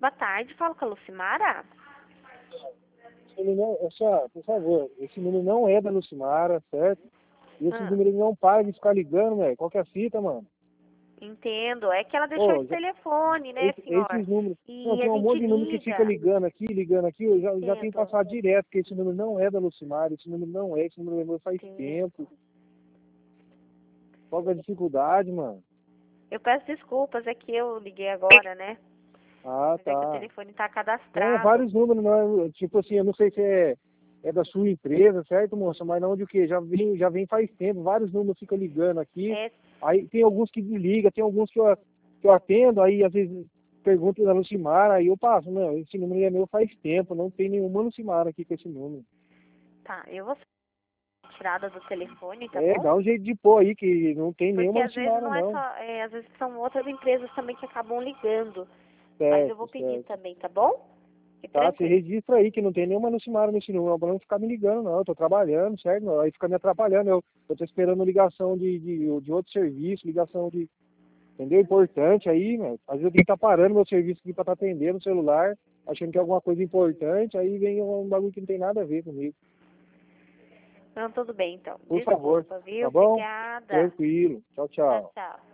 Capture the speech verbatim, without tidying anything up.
Boa tarde, falo com a Lucimara. Esse número, essa, por favor, esse número não é da Lucimara, certo? E esses Ah, números não param de ficar ligando, velho. Qual que é a fita, mano? entendo. É que ela deixou Ô, esse já- telefone, né, esse- senhor? esses números. Não, E tem a um gente monte de número que fica liga. ligando aqui, ligando aqui. Eu já, já tenho Entendo. passado direto, porque esse número não é da Lucimara, esse número não é, esse número é meu faz Entendo. tempo. Qual que é a dificuldade, mano? Eu peço desculpas, é que eu liguei agora, né? Ah, Mas é que o tá. telefone tá Não, cadastrado. vários números, não, é- tipo assim, eu não sei se é, é da sua empresa, certo, moça? Mas não de o quê? Já vem, já vem faz tempo, vários números ficam ligando aqui. É, Aí tem alguns que desliga, tem alguns que eu, que eu atendo, aí às vezes pergunto da Lucimara, aí eu passo, não, esse número é meu faz tempo, não tem nenhuma Lucimara aqui com esse número. tá, eu vou ser tirada do telefone, tá É, bom? dá um jeito de pôr aí, que não tem Porque nenhuma às vezes Lucimara, não é não. só, é, às vezes são outras empresas também que acabam ligando. Mas eu Certo, vou pedir certo. também, tá bom? E Tá, você tranquilo. registra aí que não tem nenhuma Lucimara nesse número, pra não ficar me ligando, não. Eu tô trabalhando, certo? Não, aí fica me atrapalhando. Eu, eu tô esperando ligação de, de, de outro serviço, ligação de. Entendeu? Importante aí, né? Às vezes eu tenho que estar parando meu serviço aqui pra estar atendendo o celular, achando que é alguma coisa importante, aí vem um bagulho que não tem nada a ver comigo. Não, tudo bem então. Por favor, Desculpa, viu? tá bom? Obrigada. Tranquilo. Tchau, Tchau, tchau. tchau.